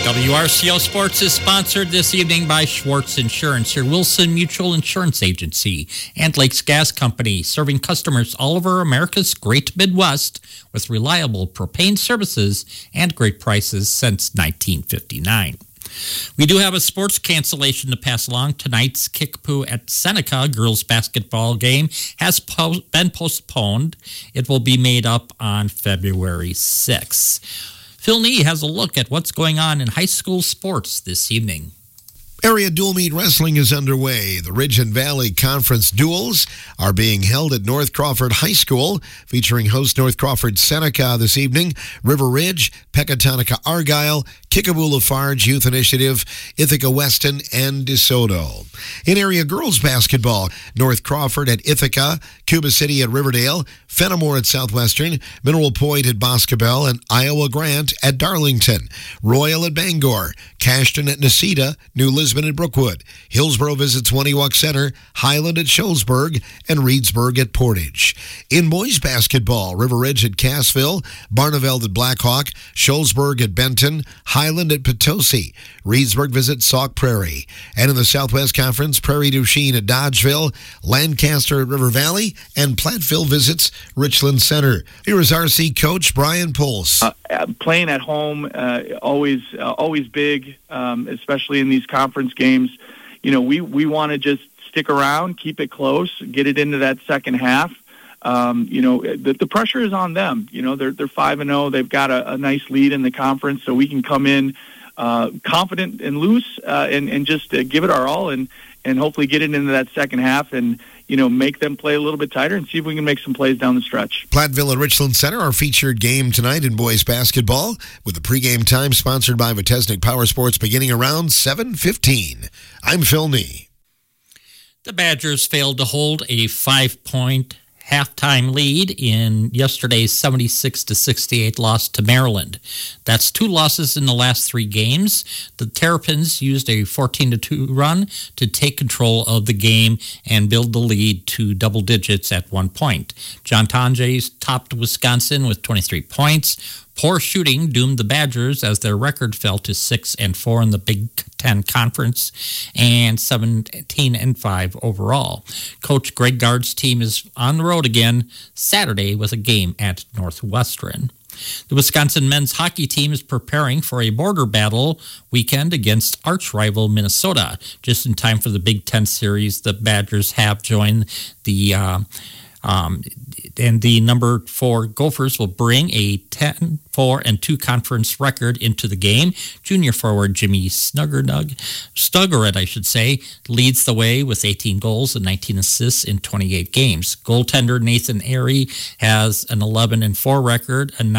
WRCO Sports is sponsored this evening by Schwartz Insurance, your Wilson Mutual Insurance Agency, and Lakes Gas Company, serving customers all over America's great Midwest with reliable propane services and great prices since 1959. We do have a sports cancellation to pass along. Tonight's Kickapoo at Seneca girls basketball game has been postponed. It will be made up on February 6th. Phil Nee has a look at what's going on in high school sports this evening. Area dual meet wrestling is underway. The Ridge and Valley Conference duels are being held at North Crawford High School, featuring host North Crawford Seneca this evening, River Ridge, Pecatonica Argyle, Kickapoo Lafarge Youth Initiative, Ithaca Weston, and DeSoto. In area girls basketball, North Crawford at Ithaca, Cuba City at Riverdale, Fenimore at Southwestern, Mineral Point at Boscobel, and Iowa Grant at Darlington. Royal at Bangor, Cashton at Necedah, New Lisbon at Brookwood, Hillsboro visits Waniwak Center, Highland at Shullsburg, and Reedsburg at Portage. In boys basketball, River Ridge at Cassville, Barneveld at Blackhawk, Shullsburg at Benton, Highland at Potosi, Reedsburg visits Sauk Prairie. And in the Southwest Conference, Prairie du Chien at Dodgeville, Lancaster at River Valley, and Platteville visits Richland Center. Here is RC coach Brian Pulse. Playing at home, always big, especially in these conference games. You know, we want to just stick around, keep it close, get it into that second half. The pressure is on them. You know, they're 5-0. They've got a nice lead in the conference, so we can come in confident and loose and just give it our all and hopefully get it into that second half and, you know, make them play a little bit tighter and see if we can make some plays down the stretch. Platteville and Richland Center, our featured game tonight in boys basketball, with the pregame time sponsored by Vitesnik Power Sports beginning around 7:15. I'm Phil Nee. The Badgers failed to hold a 5-point halftime lead in yesterday's 76-68 loss to Maryland. That's 2 losses in the last 3 games. The Terrapins used a 14-2 run to take control of the game and build the lead to double digits at one point. John Tonje topped Wisconsin with 23 points. Poor shooting doomed the Badgers as their record fell to 6-4 in the Big Ten Conference and 17-5 overall. Coach Greg Gard's team is on the road again Saturday with a game at Northwestern. The Wisconsin men's hockey team is preparing for a border battle weekend against arch-rival Minnesota. Just in time for the Big Ten series, the Badgers have joined the and the number 4 Gophers will bring a 10-4-2 conference record into the game. Junior forward Jimmy Snuggerud, leads the way with 18 goals and 19 assists in 28 games. Goaltender Nathan Airy has an 11-4 record, a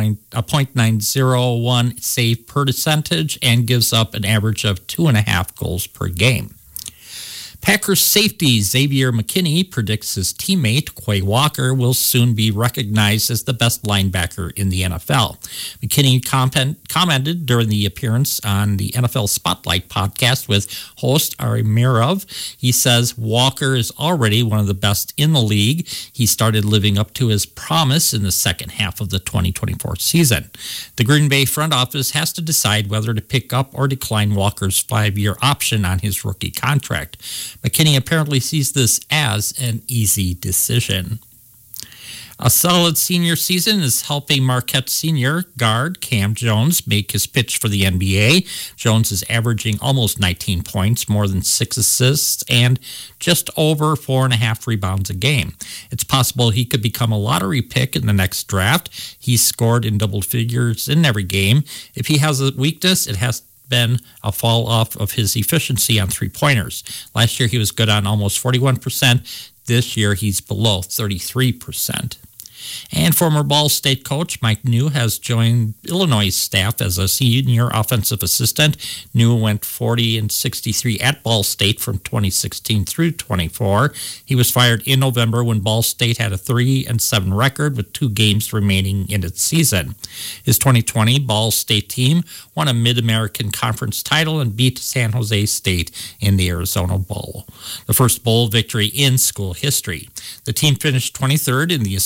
.901 save percentage, and gives up an average of 2.5 goals per game. Packers safety Xavier McKinney predicts his teammate Quay Walker will soon be recognized as the best linebacker in the NFL. McKinney commented during the appearance on the NFL Spotlight podcast with host Ari Mirov. He says Walker is already one of the best in the league. He started living up to his promise in the second half of the 2024 season. The Green Bay front office has to decide whether to pick up or decline Walker's 5-year option on his rookie contract. McKinney apparently sees this as an easy decision. A solid senior season is helping Marquette senior guard Cam Jones make his pitch for the NBA. Jones is averaging almost 19 points, more than 6 assists, and just over 4.5 rebounds a game. It's possible he could become a lottery pick in the next draft. He's scored in double figures in every game. If he has a weakness, it has been a fall off of his efficiency on three-pointers. Last year he was good on almost 41%. This year he's below 33%. And former Ball State coach Mike New has joined Illinois staff as a senior offensive assistant. New went 40-63 at Ball State from 2016 through 24. He was fired in November when Ball State had a 3-7 record with 2 games remaining in its season. His 2020 Ball State team won a Mid-American Conference title and beat San Jose State in the Arizona Bowl, the first bowl victory in school history. The team finished 23rd in the Associated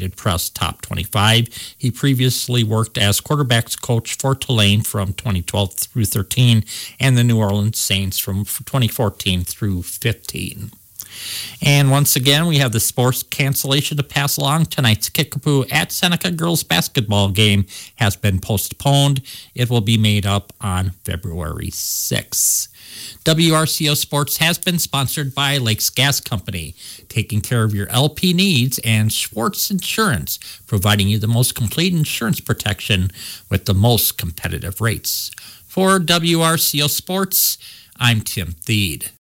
Associated Press Top 25. He previously worked as quarterbacks coach for Tulane from 2012 through 13 and the New Orleans Saints from 2014 through 15. And once again, we have the sports cancellation to pass along. Tonight's Kickapoo at Seneca girls basketball game has been postponed. It will be made up on February 6th. WRCO Sports has been sponsored by Lakes Gas Company, taking care of your LP needs, and Schwartz Insurance, providing you the most complete insurance protection with the most competitive rates. For WRCO Sports, I'm Tim Thede.